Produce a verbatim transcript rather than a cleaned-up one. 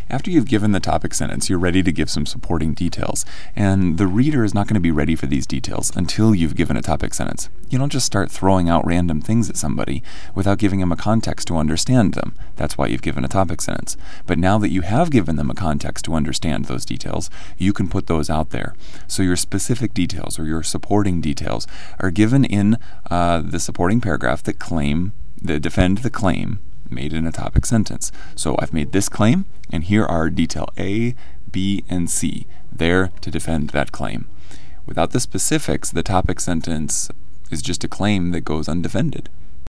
After you've given the topic sentence, you're ready to give some supporting details, and the reader is not going to be ready for these details until you've given a topic sentence. You don't just start throwing out random things at somebody without giving them a context to understand them. That's why you've given a topic sentence. But now that you have given them a context to understand those details, you can put those out there. So your specific details or your supporting details are given in uh, the supporting paragraph that claim, that defend the claim made in a topic sentence. So I've made this claim, and here are detail A, B, and C, there to defend that claim. Without the specifics, the topic sentence is just a claim that goes undefended.